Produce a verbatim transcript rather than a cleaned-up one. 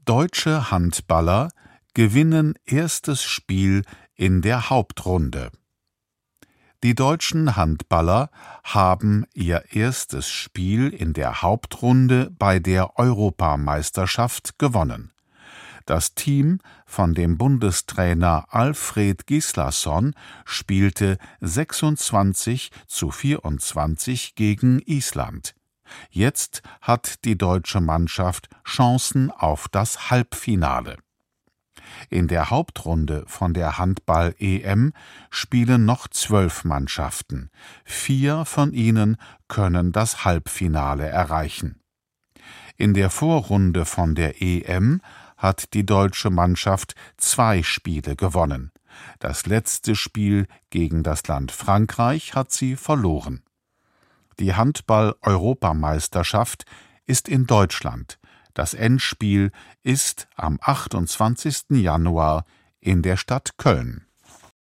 Deutsche Handballer gewinnen erstes Spiel in der Hauptrunde. Die deutschen Handballer haben ihr erstes Spiel in der Hauptrunde bei der Europameisterschaft gewonnen. Das Team von dem Bundestrainer Alfred Gislason spielte sechsundzwanzig zu vierundzwanzig gegen Island. Jetzt hat die deutsche Mannschaft Chancen auf das Halbfinale. In der Hauptrunde von der Handball-E M spielen noch zwölf Mannschaften. Vier von ihnen können das Halbfinale erreichen. In der Vorrunde von der E M hat die deutsche Mannschaft zwei Spiele gewonnen. Das letzte Spiel gegen das Land Frankreich hat sie verloren. Die Handball-Europameisterschaft ist in Deutschland. Das Endspiel ist am achtundzwanzigsten Januar in der Stadt Köln.